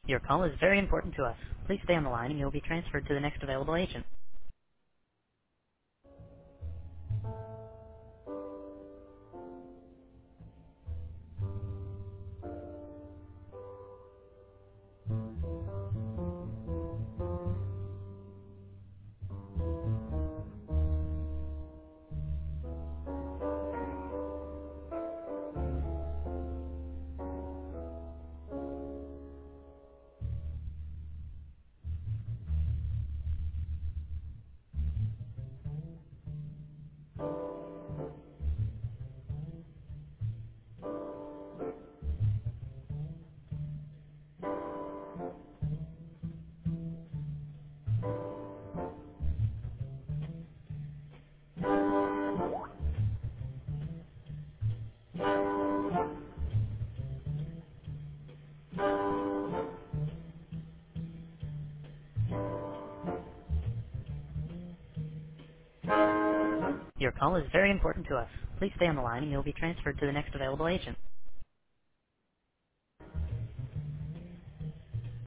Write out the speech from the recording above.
Your call is very important to us. Please stay on the line and you'll be transferred to the next available agent. Your call is very important to us. Please stay on the line and you'll be transferred to the next available agent.